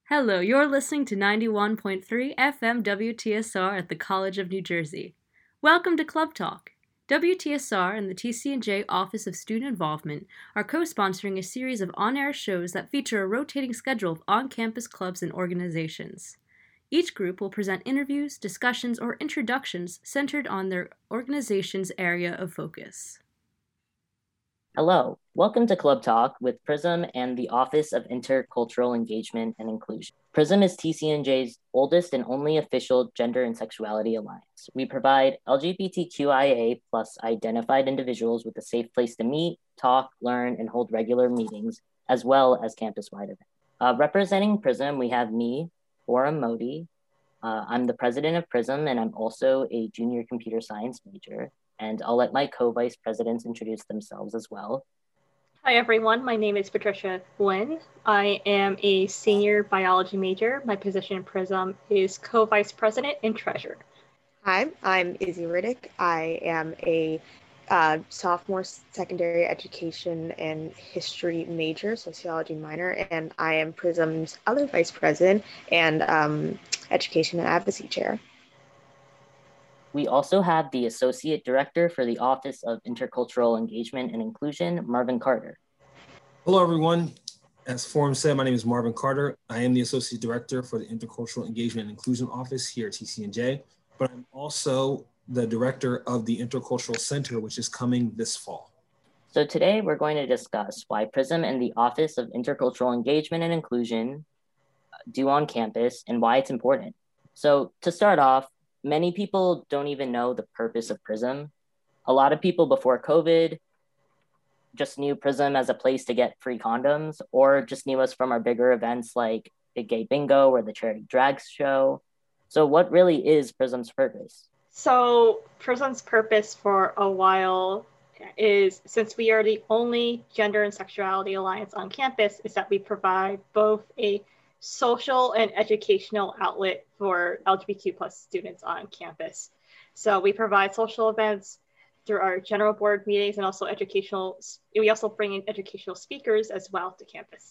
Hello, you're listening to 91.3 FM WTSR at the College of New Jersey. Welcome to Club Talk. WTSR and the TC&J Office of Student Involvement are co-sponsoring a series of on-air shows that feature a rotating schedule of on-campus clubs and organizations. Each group will present interviews, discussions, or introductions centered on their organization's area of focus. Hello, welcome to Club Talk with PRISM and the Office of Intercultural Engagement and Inclusion. PRISM is TC&J's oldest and only official gender and sexuality alliance. We provide LGBTQIA plus identified individuals with a safe place to meet, talk, learn, and hold regular meetings, as well as campus-wide events. Representing PRISM, we have me, Forum Modi. I'm the president of PRISM, and I'm also a junior computer science major. And I'll let my co-vice presidents introduce themselves as well. Hi, everyone. My name is Patricia Nguyen. I am a senior biology major. My position in PRISM is co-vice president and treasurer. Hi, I'm Izzy Riddick. I am a sophomore secondary education and history major, sociology minor, and I am PRISM's other vice president and education and advocacy chair. We also have the Associate Director for the Office of Intercultural Engagement and Inclusion, Marvin Carter. Hello, everyone. As Forum said, my name is Marvin Carter. I am the Associate Director for the Intercultural Engagement and Inclusion Office here at TC&J, but I'm also the Director of the Intercultural Center, which is coming this fall. So today we're going to discuss why PRISM and the Office of Intercultural Engagement and Inclusion do on campus and why it's important. So to start off, many people don't even know the purpose of PRISM. A lot of people before COVID just knew PRISM as a place to get free condoms, or just knew us from our bigger events like Big Gay Bingo or the Charity Drag Show. So what really is PRISM's purpose? So PRISM's purpose for a while is, since we are the only gender and sexuality alliance on campus, is that we provide both a social and educational outlet for LGBTQ plus students on campus. So we provide social events through our general board meetings and also we also bring in educational speakers as well to campus.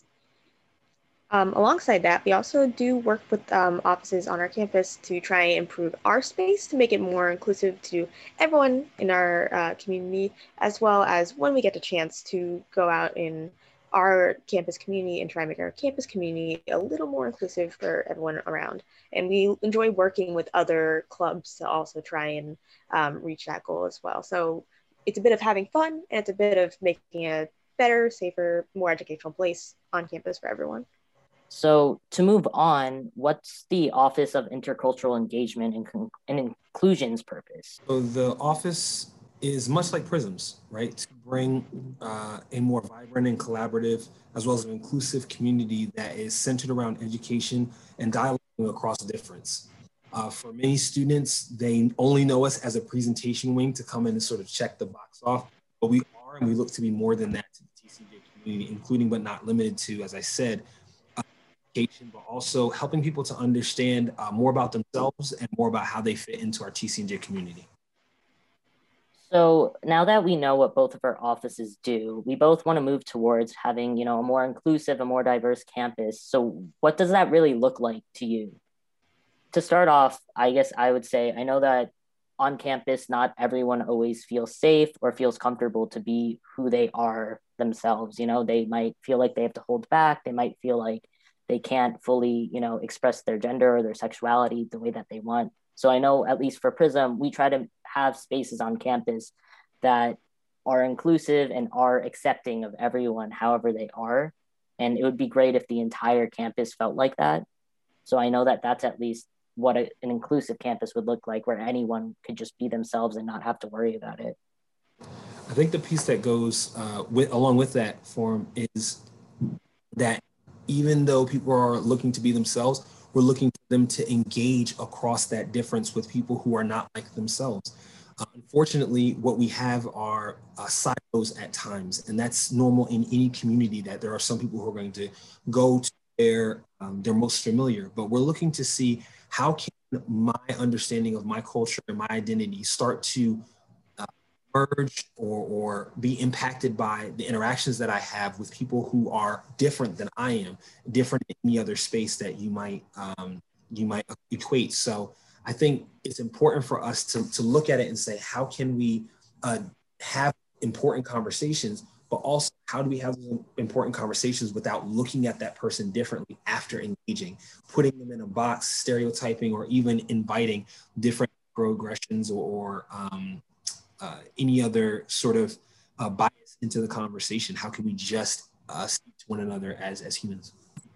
Alongside that, we also do work with offices on our campus to try and improve our space to make it more inclusive to everyone in our community, as well as when we get the chance to go out in our campus community and try and make our campus community a little more inclusive for everyone around. And we enjoy working with other clubs to also try and reach that goal as well. So it's a bit of having fun, and it's a bit of making a better, safer, more educational place on campus for everyone. So to move on, what's the Office of Intercultural Engagement and Inclusion's purpose? So the office is much like PRISM's, right? To bring a more vibrant and collaborative, as well as an inclusive community that is centered around education and dialoguing across difference. For many students, they only know us as a presentation wing to come in and sort of check the box off, but we are, and we look to be more than that to the TC&J community, including but not limited to, as I said, education, but also helping people to understand more about themselves and more about how they fit into our TC&J community. So now that we know what both of our offices do, we both want to move towards having, a more inclusive, a more diverse campus. So what does that really look like to you? To start off, I guess I would say, I know that on campus, not everyone always feels safe or feels comfortable to be who they are themselves. They might feel like they have to hold back. They might feel like they can't fully, express their gender or their sexuality the way that they want. So I know, at least for PRISM, we try to have spaces on campus that are inclusive and are accepting of everyone, however they are. And it would be great if the entire campus felt like that. So I know that that's at least what an inclusive campus would look like, where anyone could just be themselves and not have to worry about it. I think the piece that goes along with that form is that even though people are looking to be themselves, we're looking for them to engage across that difference with people who are not like themselves. Unfortunately, what we have are silos at times, and that's normal in any community, that there are some people who are going to go to they're most familiar, but we're looking to see how can my understanding of my culture and my identity start to merge or be impacted by the interactions that I have with people who are different than I am, different in any other space that you might equate. So I think it's important for us to look at it and say, how can we have important conversations, but also how do we have those important conversations without looking at that person differently after engaging, putting them in a box, stereotyping, or even inviting different microaggressions or any other sort of bias into the conversation? How can we just speak to one another as humans?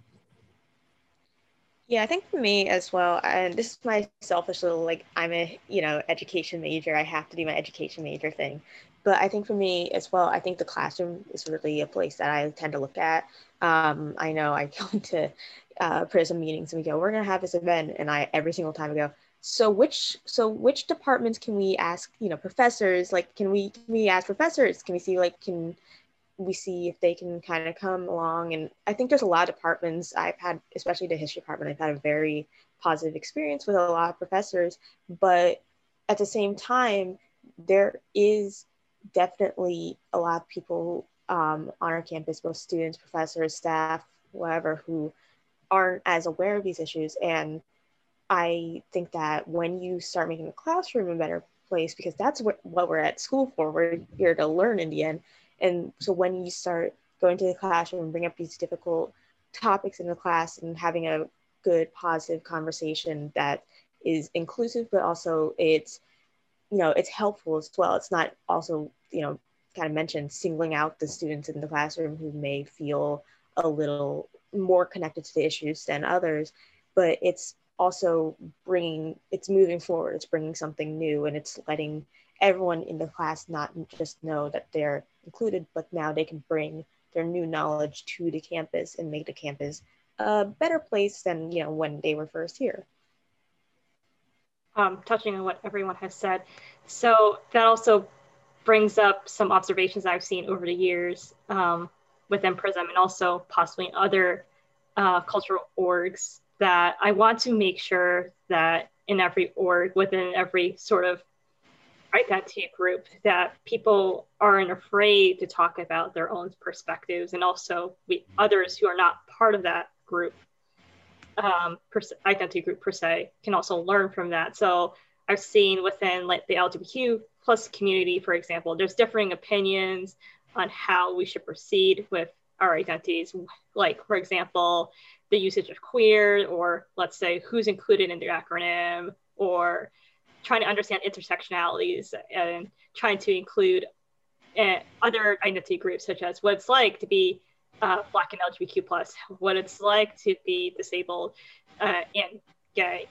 Yeah, I think for me as well, and this is my selfish little, like, I'm a, education major. I have to do my education major thing. But I think for me as well, I think the classroom is really a place that I tend to look at. I know I go into Prism meetings and we go, we're going to have this event. And every single time I go, so which departments can we ask, professors, like, can we ask professors? Can we see, like, can we see if they can kind of come along? And I think there's a lot of departments I've had, especially the history department, I've had a very positive experience with a lot of professors, but at the same time, there is definitely a lot of people on our campus, both students, professors, staff, whatever, who aren't as aware of these issues. And I think that when you start making the classroom a better place, because that's what we're at school for, we're here to learn in the end. And so when you start going to the classroom and bring up these difficult topics in the class and having a good, positive conversation that is inclusive, but also it's helpful as well. It's not also, kind of mentioned, singling out the students in the classroom who may feel a little more connected to the issues than others, but it's also it's moving forward, it's bringing something new, and it's letting everyone in the class not just know that they're included, but now they can bring their new knowledge to the campus and make the campus a better place than, when they were first here. Touching on what everyone has said. So that also brings up some observations I've seen over the years within Prism and also possibly in other cultural orgs, that I want to make sure that in every org, within every sort of identity group, that people aren't afraid to talk about their own perspectives, and also others who are not part of that group, identity group per se, can also learn from that. So I've seen within, like, the LGBTQ plus community, for example, there's differing opinions on how we should proceed with our identities. Like, for example, the usage of queer, or let's say who's included in the acronym, or trying to understand intersectionalities and trying to include other identity groups, such as what it's like to be Black and LGBTQ plus, what it's like to be disabled and gay.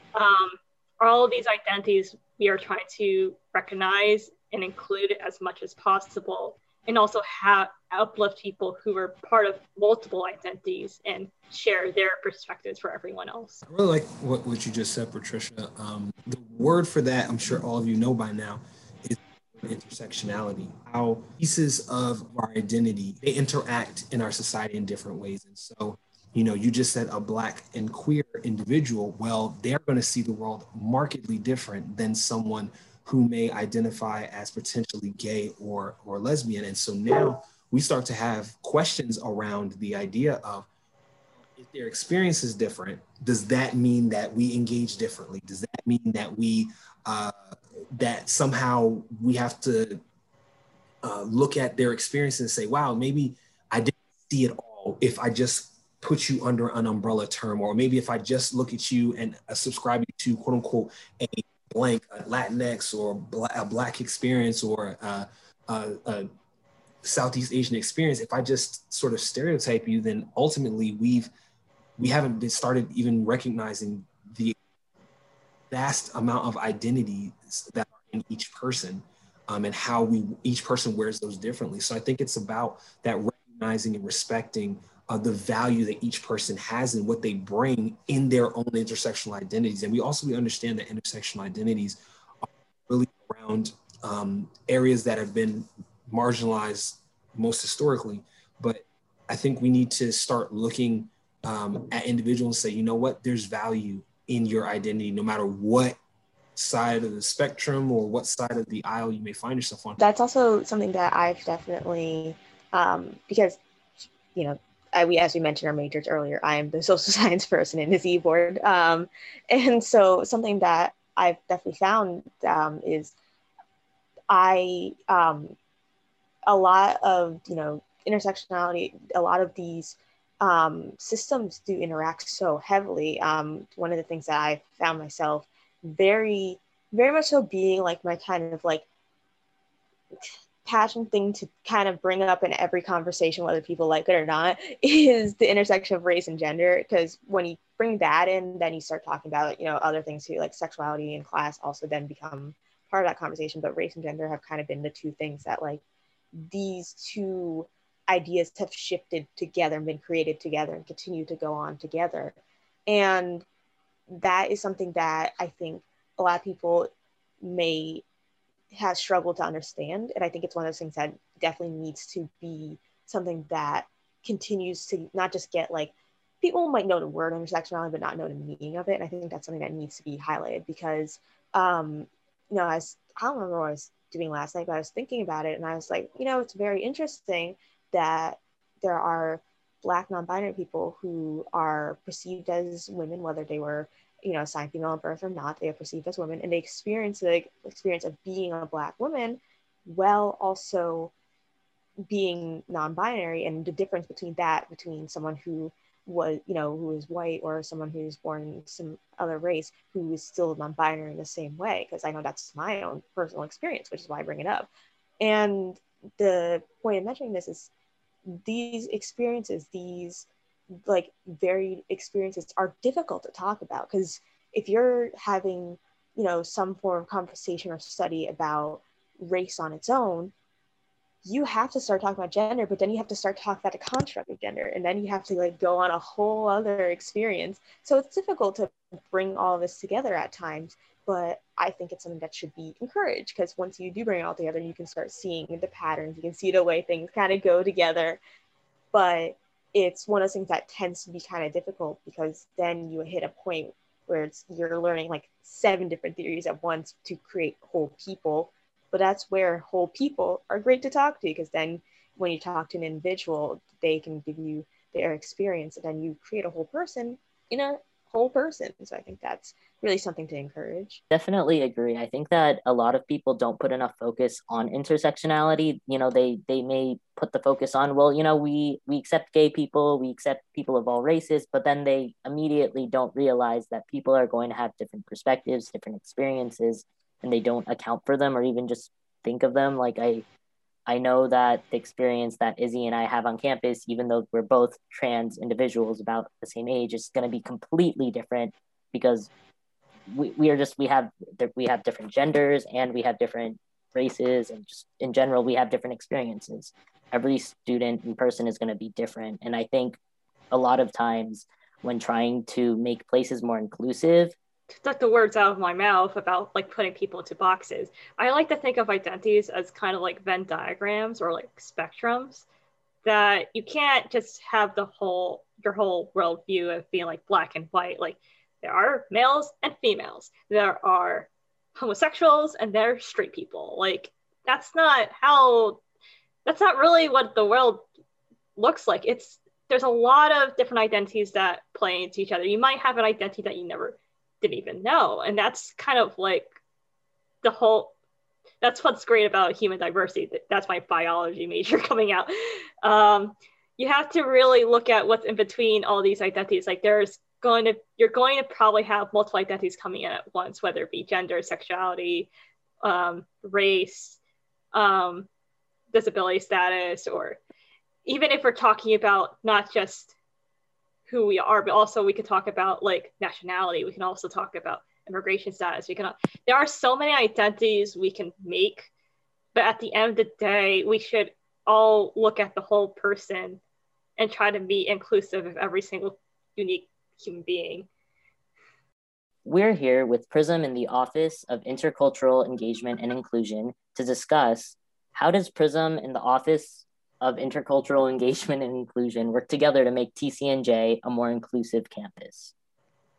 All of these identities we are trying to recognize and include as much as possible, and also uplift people who are part of multiple identities and share their perspectives for everyone else. I really like what you just said, Patricia. The word for that, I'm sure all of you know by now, is intersectionality. How pieces of our identity, they interact in our society in different ways. And so, you just said a Black and queer individual. Well, they're going to see the world markedly different than someone who may identify as potentially gay or lesbian. And so now we start to have questions around the idea of, if their experience is different, does that mean that we engage differently? Does that mean that we, that somehow we have to look at their experience and say, wow, maybe I didn't see it all if I just put you under an umbrella term, or maybe if I just look at you and subscribe you to, quote unquote, a blank, a Latinx or a Black experience, or a Southeast Asian experience. If I just sort of stereotype you, then ultimately we haven't been started even recognizing the vast amount of identities that are in each person, and how each person wears those differently. So I think it's about that recognizing and respecting the value that each person has and what they bring in their own intersectional identities. And we understand that intersectional identities are really around areas that have been marginalized most historically. But I think we need to start looking at individuals and say, you know what, there's value in your identity, no matter what side of the spectrum or what side of the aisle you may find yourself on? That's also something that I've definitely, because, you know, as we mentioned our majors earlier, I am the social science person in the Z board. And so something that I've definitely found is a lot of, intersectionality, a lot of these systems do interact so heavily. One of the things that I found myself very, very much so being like my kind of like passion thing to kind of bring up in every conversation, whether people like it or not, is the intersection of race and gender. Because when you bring that in, then you start talking about, other things too, like sexuality and class also then become part of that conversation. But race and gender have kind of been the two things that like these two ideas have shifted together and been created together and continue to go on together. And that is something that I think a lot of people may have struggled to understand. And I think it's one of those things that definitely needs to be something that continues to not just get like, people might know the word intersectionality, but not know the meaning of it. And I think that's something that needs to be highlighted because, as I don't remember what I was doing last night, but I was thinking about it and I was like, it's very interesting that there are Black non-binary people who are perceived as women, whether they were, assigned female at birth or not, they are perceived as women, and they experience the experience of being a Black woman while also being non-binary, and the difference between someone who was, who is white or someone who's born in some other race who is still non-binary in the same way, because I know that's my own personal experience, which is why I bring it up. And the point of mentioning this is these experiences, these like varied experiences are difficult to talk about, because if you're having, some form of conversation or study about race on its own, you have to start talking about gender, but then you have to start talking about the construct of gender, and then you have to like go on a whole other experience. So it's difficult to bring all of this together at times, but I think it's something that should be encouraged, because once you do bring it all together, you can start seeing the patterns, you can see the way things kind of go together. But it's one of those things that tends to be kind of difficult, because then you hit a point where you're learning like 7 different theories at once to create whole people. But that's where whole people are great to talk to, because then when you talk to an individual, they can give you their experience, and then you create a whole person in a whole person. So I think that's really something to encourage. Definitely agree. I think that a lot of people don't put enough focus on intersectionality. They may put the focus on, well, we accept gay people, we accept people of all races, but then they immediately don't realize that people are going to have different perspectives, different experiences, and they don't account for them or even just think of them. Like I know that the experience that Izzy and I have on campus, even though we're both trans individuals about the same age, is going to be completely different, because we have different genders and we have different races, and just in general we have different experiences. Every student in person is going to be different, and I think a lot of times when trying to make places more inclusive, took the words out of my mouth about like putting people into boxes. I like to think of identities as kind of like Venn diagrams or like spectrums, that you can't just have your whole worldview of being like black and white. Like there are males and females, there are homosexuals, and there are straight people. Like that's not really what the world looks like. There's a lot of different identities that play into each other. You might have an identity that you never didn't even know, and that's kind of like that's what's great about human diversity. That's my biology major coming out. You have to really look at what's in between all these identities. Like you're going to probably have multiple identities coming in at once, whether it be gender, sexuality, race, disability status, or even if we're talking about not just who we are, but also we could talk about like nationality. We can also talk about immigration status. There are so many identities we can make, but at the end of the day, we should all look at the whole person and try to be inclusive of every single unique human being. We're here with PRISM in the Office of Intercultural Engagement and Inclusion to discuss how does PRISM in the Office of Intercultural Engagement and Inclusion work together to make TCNJ a more inclusive campus.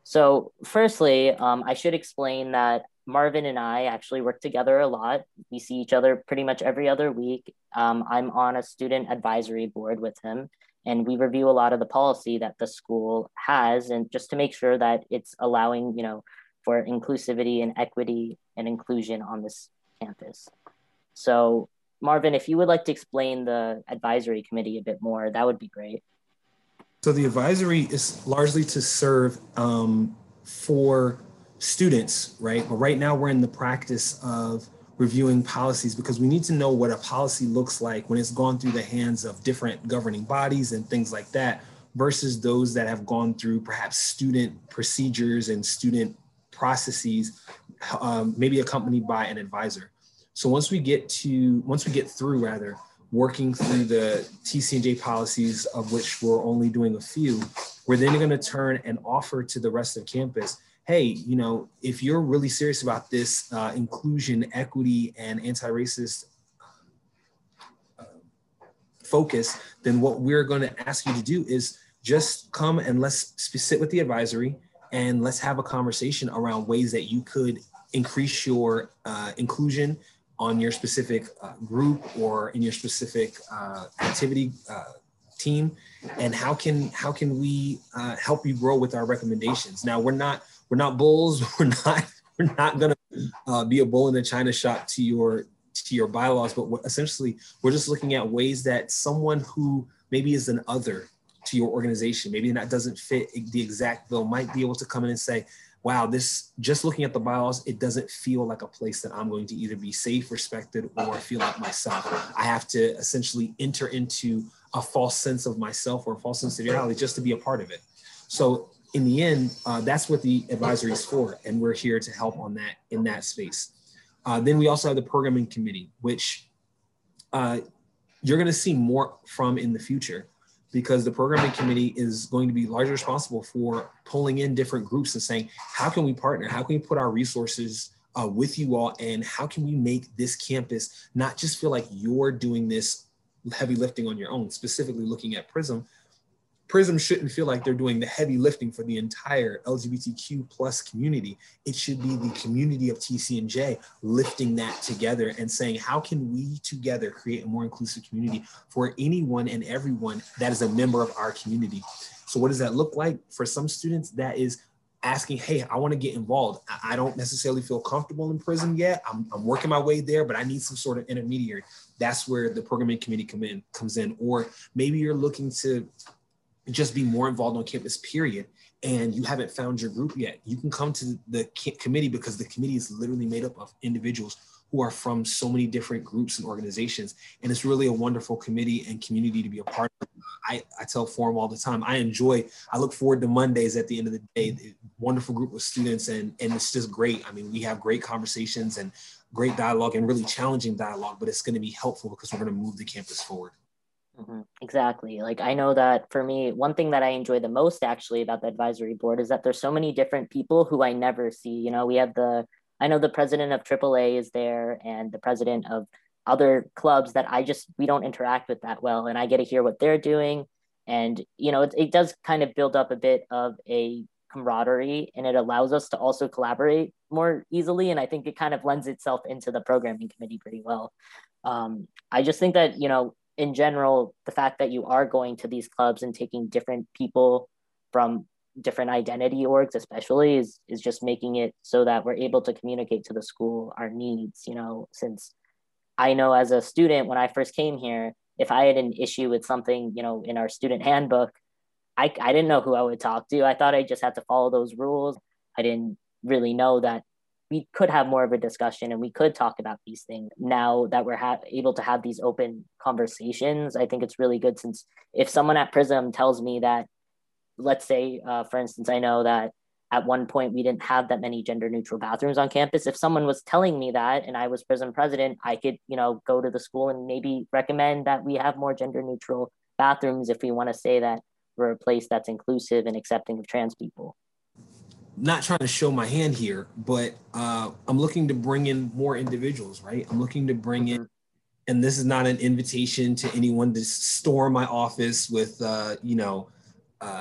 So, firstly, I should explain that Marvin and I actually work together a lot. We see each other pretty much every other week. I'm on a student advisory board with him, and we review a lot of the policy that the school has, and just to make sure that it's allowing, for inclusivity and equity and inclusion on this campus. So, Marvin, if you would like to explain the advisory committee a bit more, that would be great. So the advisory is largely to serve for students, right? But right now we're in the practice of reviewing policies because we need to know what a policy looks like when it's gone through the hands of different governing bodies and things like that versus those that have gone through perhaps student procedures and student processes, maybe accompanied by an advisor. So once we get through working through the TC&J policies, of which we're only doing a few, we're then going to turn and offer to the rest of campus, hey, if you're really serious about this inclusion, equity, and anti-racist focus, then what we're going to ask you to do is just come and let's sit with the advisory and let's have a conversation around ways that you could increase your inclusion on your specific group or in your specific activity team, and how can we help you grow with our recommendations. Now we're not bulls. We're not going to be a bull in a china shop to your bylaws, but essentially we're just looking at ways that someone who maybe is an other to your organization, maybe that doesn't fit the exact bill, might be able to come in and say, wow, this, just looking at the bylaws, it doesn't feel like a place that I'm going to either be safe, respected, or feel like myself. I have to essentially enter into a false sense of myself or a false sense of reality just to be a part of it. So in the end, that's what the advisory is for. And we're here to help on that, in that space. Then we also have the programming committee, which you're gonna see more from in the future, because the programming committee is going to be largely responsible for pulling in different groups and saying, how can we partner? How can we put our resources with you all? And how can we make this campus not just feel like you're doing this heavy lifting on your own, specifically looking at PRISM. PRISM shouldn't feel like they're doing the heavy lifting for the entire LGBTQ plus community. It should be the community of TC&J lifting that together and saying, how can we together create a more inclusive community for anyone and everyone that is a member of our community? So what does that look like? For some students, that is asking, hey, I want to get involved. I don't necessarily feel comfortable in PRISM yet. I'm working my way there, but I need some sort of intermediary. That's where the programming committee comes in. Or maybe you're looking to just be more involved on campus, period, and you haven't found your group yet. You can come to the committee, because the committee is literally made up of individuals who are from so many different groups and organizations. And it's really a wonderful committee and community to be a part of. I tell Forum all the time, I look forward to Mondays at the end of the day. Wonderful group of students, and it's just great. I mean, we have great conversations and great dialogue and really challenging dialogue, but it's going to be helpful because we're going to move the campus forward. Mm-hmm. Exactly. Like, I know that for me, one thing that I enjoy the most actually about the advisory board is that there's so many different people who I never see. You know, I know the president of AAA is there, and the president of other clubs that we don't interact with that well. And I get to hear what they're doing. And, you know, it does kind of build up a bit of a camaraderie, and it allows us to also collaborate more easily. And I think it kind of lends itself into the programming committee pretty well. I just think that, you know, in general, the fact that you are going to these clubs and taking different people from different identity orgs especially is just making it so that we're able to communicate to the school our needs, you know, since I know as a student, when I first came here, if I had an issue with something, you know, in our student handbook, I didn't know who I would talk to. I thought I just had to follow those rules. I didn't really know that we could have more of a discussion and we could talk about these things. Now that we're able to have these open conversations, I think it's really good, since if someone at PRISM tells me that, let's say, for instance, I know that at one point we didn't have that many gender neutral bathrooms on campus. If someone was telling me that and I was PRISM president, I could, you know, go to the school and maybe recommend that we have more gender neutral bathrooms if we want to say that we're a place that's inclusive and accepting of trans people. Not trying to show my hand here, but I'm looking to bring in more individuals, right? I'm looking to bring in, and this is not an invitation to anyone to storm my office with,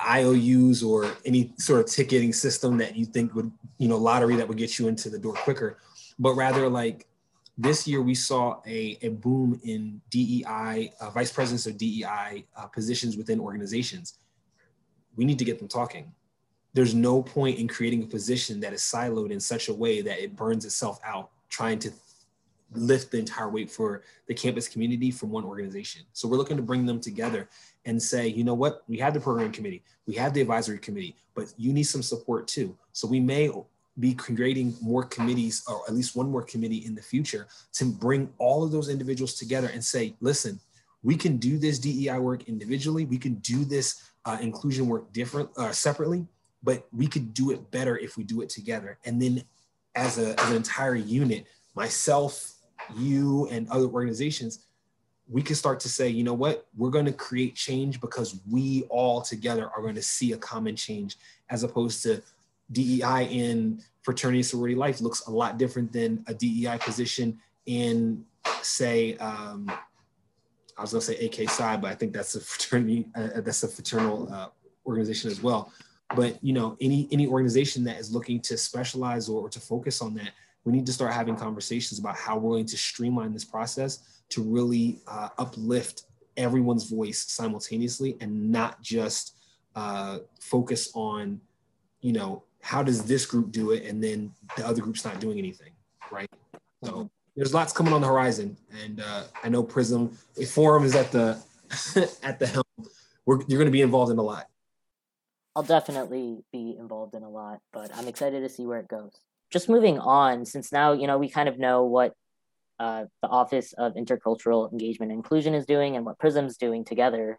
IOUs or any sort of ticketing system that you think would, lottery that would get you into the door quicker, but rather like this year we saw a boom in DEI, vice presidents of DEI positions within organizations. We need to get them talking. There's no point in creating a position that is siloed in such a way that it burns itself out, trying to lift the entire weight for the campus community from one organization. So we're looking to bring them together and say, you know what, we have the program committee, we have the advisory committee, but you need some support too. So we may be creating more committees, or at least one more committee in the future, to bring all of those individuals together and say, listen, we can do this DEI work individually, we can do this inclusion work separately, but we could do it better if we do it together. And then as an entire unit, myself, you, and other organizations, we can start to say, you know what, we're going to create change because we all together are going to see a common change, as opposed to DEI in fraternity sorority life looks a lot different than a DEI position in, say, I was going to say AK Psi, but I think that's a fraternity, that's a fraternal organization as well. But any organization that is looking to specialize or to focus on that, we need to start having conversations about how we're going to streamline this process to really uplift everyone's voice simultaneously, and not just focus on, how does this group do it and then the other group's not doing anything, right? So there's lots coming on the horizon, and I know Prism Forum is at the at the helm. You're going to be involved in a lot. I'll definitely be involved in a lot, but I'm excited to see where it goes. Just moving on, since now, we kind of know what the Office of Intercultural Engagement and Inclusion is doing and what PRISM's doing together,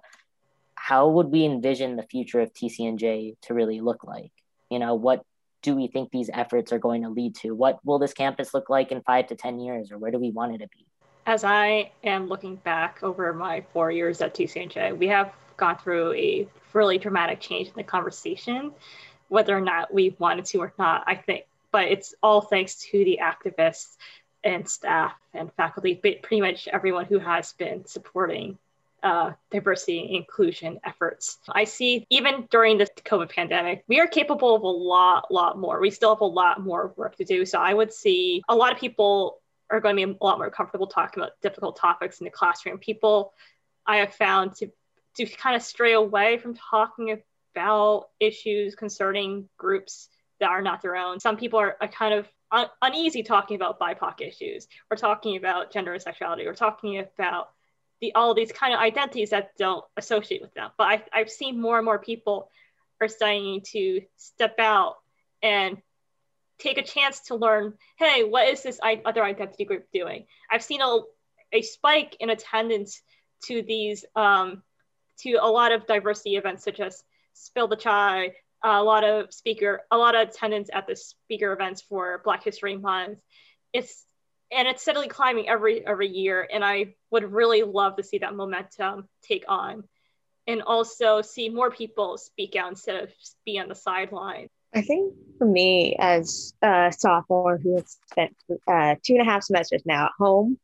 how would we envision the future of TCNJ to really look like? What do we think these efforts are going to lead to? What will this campus look like in 5 to 10 years, or where do we want it to be? As I am looking back over my 4 years at TCNJ, we have gone through a really dramatic change in the conversation, whether or not we wanted to or not, I think. But it's all thanks to the activists and staff and faculty, pretty much everyone who has been supporting diversity and inclusion efforts. I see even during the COVID pandemic, we are capable of a lot more. We still have a lot more work to do. So I would see a lot of people are going to be a lot more comfortable talking about difficult topics in the classroom. People I have found to kind of stray away from talking about issues concerning groups that are not their own. Some people are kind of uneasy talking about BIPOC issues. We're talking about gender and sexuality. We're talking about all these kind of identities that don't associate with them. But I've seen more and more people are starting to step out and take a chance to learn, hey, what is this other identity group doing? I've seen a spike in attendance to these, to a lot of diversity events, such as Spill the Chai, a lot of attendance at the speaker events for Black History Month. It's steadily climbing every year, and I would really love to see that momentum take on, and also see more people speak out instead of be on the sideline. I think for me, as a sophomore who has spent 2.5 semesters now at home,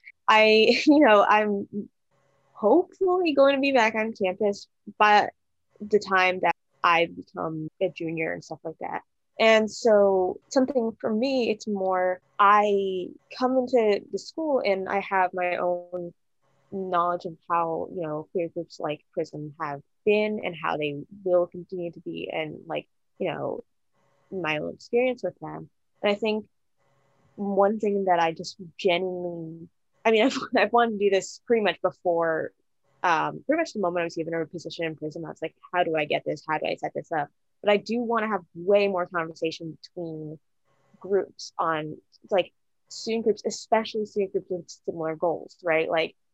I'm hopefully going to be back on campus by the time that I become a junior and stuff like that. And so something for me, it's more, I come into the school and I have my own knowledge of how, queer groups like PRISM have been and how they will continue to be, and my own experience with them. And I think one thing that I just genuinely, I've wanted to do this pretty much before, pretty much the moment I was given a position in PRISM. I was like, how do I get this? How do I set this up? But I do want to have way more conversation between groups on student groups, especially student groups with similar goals, right?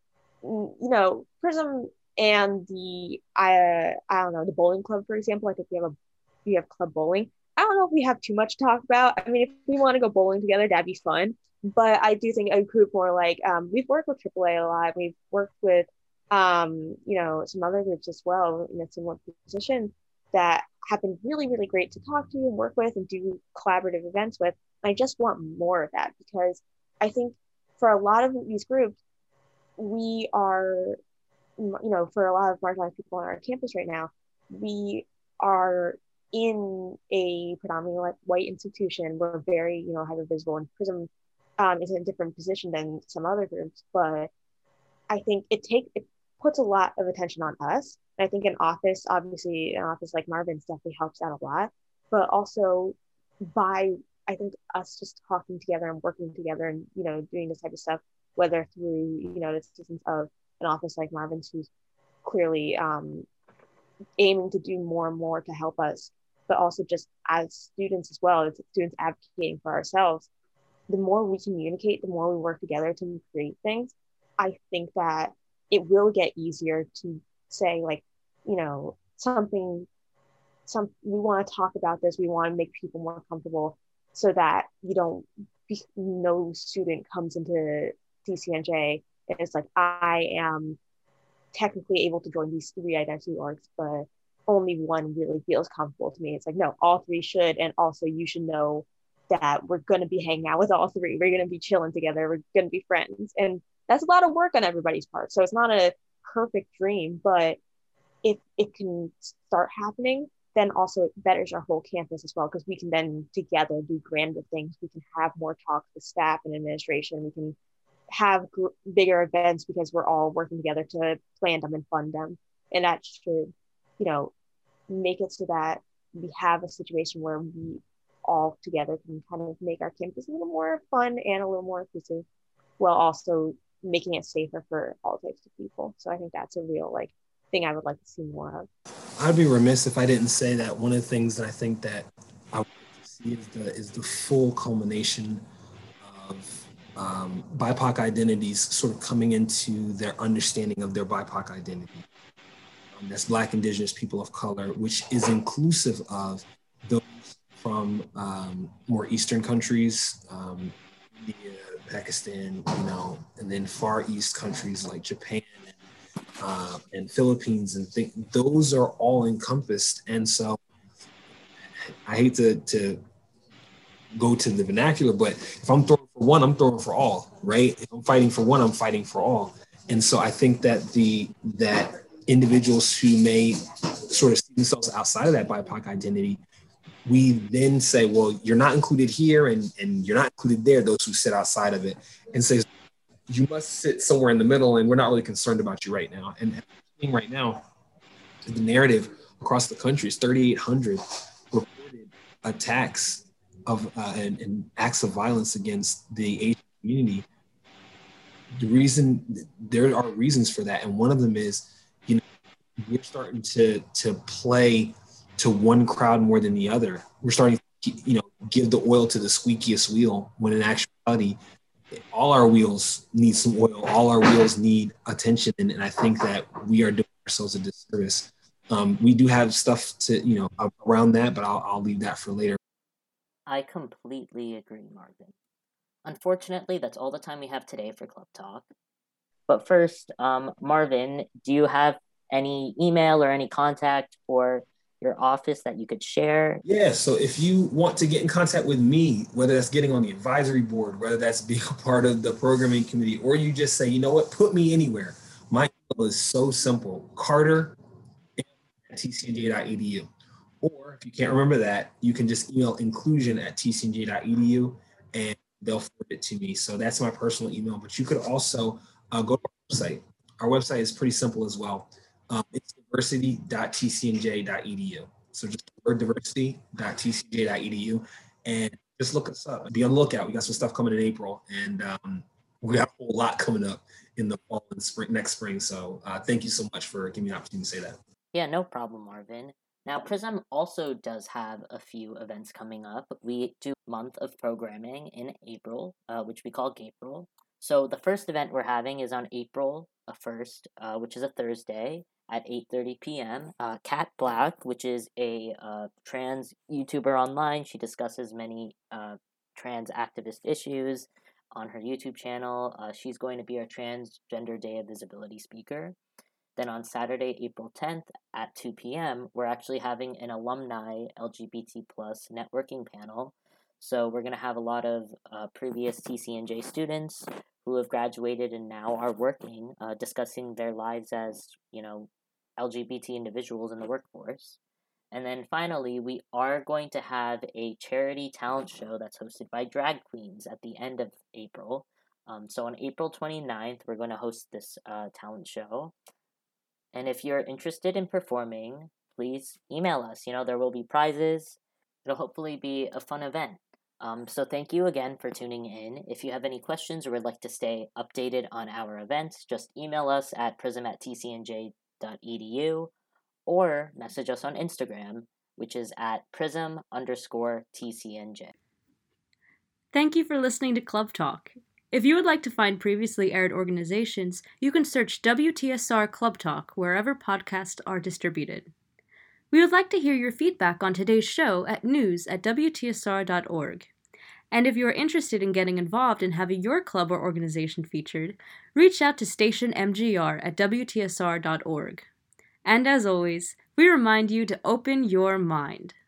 PRISM and the bowling club, for example. I think we have club bowling. I don't know if we have too much to talk about. If we want to go bowling together, that'd be fun. But I do think a group more we've worked with AAA a lot. We've worked with some other groups as well in a similar position that have been really, really great to talk to and work with and do collaborative events with. I just want more of that, because I think for a lot of these groups, we are, for a lot of marginalized people on our campus right now, we are in a predominantly like white institution. We're very, hyper visible, and Prism is in a different position than some other groups. But I think it puts a lot of attention on us. And I think obviously an office like Marvin's definitely helps out a lot. But also by I think us just talking together and working together and doing this type of stuff, whether through the assistance of an office like Marvin's, who's clearly aiming to do more and more to help us, but also just as students as well, as students advocating for ourselves, the more we communicate, the more we work together to create things, I think that it will get easier to say, like, something, we want to talk about this, we want to make people more comfortable, so that no student comes into TCNJ and it's like, I am technically able to join these 3 identity orgs, but only one really feels comfortable to me. It's like, no, all 3 should, and also you should know that we're going to be hanging out with all 3. We're going to be chilling together. We're going to be friends. And that's a lot of work on everybody's part. So it's not a perfect dream, but if it can start happening, then also it betters our whole campus as well, because we can then together do grander things. We can have more talks with staff and administration. We can have bigger events because we're all working together to plan them and fund them. And that should, make it so that we have a situation where we all together can kind of make our campus a little more fun and a little more inclusive, while also making it safer for all types of people. So I think that's a real thing I would like to see more of. I'd be remiss if I didn't say that one of the things that I think that I would like to see is the full culmination of BIPOC identities sort of coming into their understanding of their BIPOC identity. That's Black, Indigenous, people of color, which is inclusive of those from more Eastern countries, India, Pakistan, and then Far East countries like Japan and Philippines, and those are all encompassed. And so I hate to go to the vernacular, but if I'm throwing for one, I'm throwing for all, right? If I'm fighting for one, I'm fighting for all. And so I think that that individuals who may sort of see themselves outside of that BIPOC identity, we then say, well, you're not included here and you're not included there, those who sit outside of it, and say, you must sit somewhere in the middle, and we're not really concerned about you right now. And right now, the narrative across the country is 3,800 reported attacks of and acts of violence against the Asian community. There are reasons for that, and one of them is, we're starting to play to one crowd more than the other. We're starting to, give the oil to the squeakiest wheel, when in actuality, all our wheels need some oil. All our wheels need attention, and I think that we are doing ourselves a disservice. We do have stuff to, around that, but I'll leave that for later. I completely agree, Marvin. Unfortunately, that's all the time we have today for Club Talk. But first, Marvin, do you have any email or any contact for your office that you could share? Yeah, so if you want to get in contact with me, whether that's getting on the advisory board, whether that's being a part of the programming committee, or you just say, you know what, put me anywhere. My email is so simple, carter@tcnj.edu. Or if you can't remember that, you can just email inclusion@tcnj.edu and they'll forward it to me. So that's my personal email, but you could also go to our website. Our website is pretty simple as well. It's diversity.tcnj.edu. So just the word diversity.tcnj.edu and just look us up. Be on the lookout. We got some stuff coming in April, and we got a whole lot coming up in the fall and next spring. So thank you so much for giving me the opportunity to say that. Yeah, no problem, Marvin. Now, Prism also does have a few events coming up. We do a month of programming in April, which we call Gapril. So the first event we're having is on April 1st, which is a Thursday at 8:30 p.m. Kat Black, which is a trans YouTuber online. She discusses many trans activist issues on her YouTube channel. She's going to be our Transgender Day of Visibility speaker. Then on Saturday, April 10th at 2 p.m., we're actually having an alumni LGBT plus networking panel. So we're going to have a lot of previous TCNJ students who have graduated and now are working, discussing their lives as, LGBT individuals in the workforce. And then finally, we are going to have a charity talent show that's hosted by drag queens at the end of April. So on April 29th, we're going to host this talent show. And if you're interested in performing, please email us. There will be prizes. It'll hopefully be a fun event. So thank you again for tuning in. If you have any questions or would like to stay updated on our events, just email us at prism@tcnj.edu or message us on Instagram, which is at prism_TCNJ. Thank you for listening to Club Talk. If you would like to find previously aired organizations, you can search WTSR Club Talk wherever podcasts are distributed. We would like to hear your feedback on today's show at news@wtsr.org. And if you are interested in getting involved in having your club or organization featured, reach out to Station MGR at WTSR.org. And as always, we remind you to open your mind.